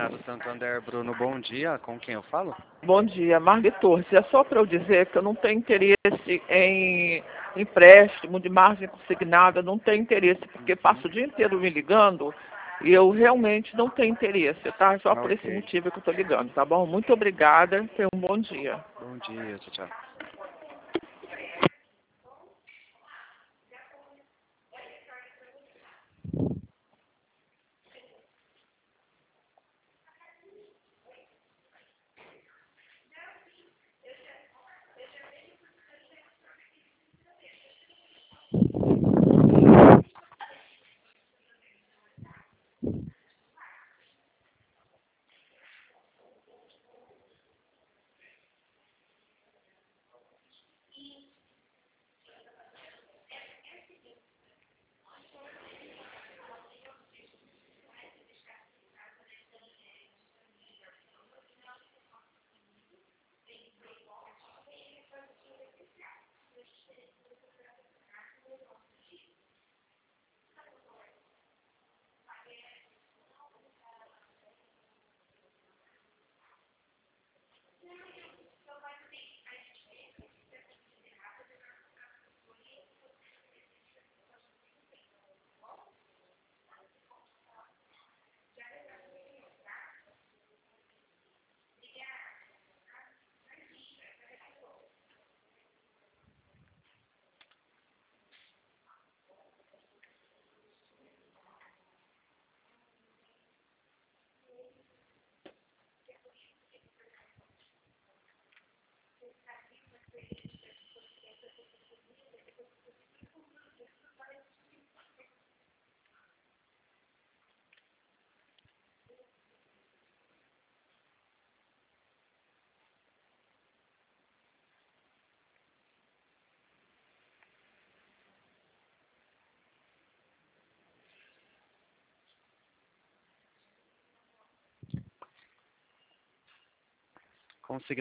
Senado Santander, Bruno, bom dia. Com quem eu falo? Bom dia, Marli Torres. É só para eu dizer que eu não tenho interesse em empréstimo de margem consignada, não tenho interesse, porque passo o dia inteiro me ligando e eu realmente não tenho interesse, tá? Só por esse Ok. motivo que eu estou ligando, tá bom? Muito obrigada, tenha um bom dia. Bom dia, tchau, tchau. Consegui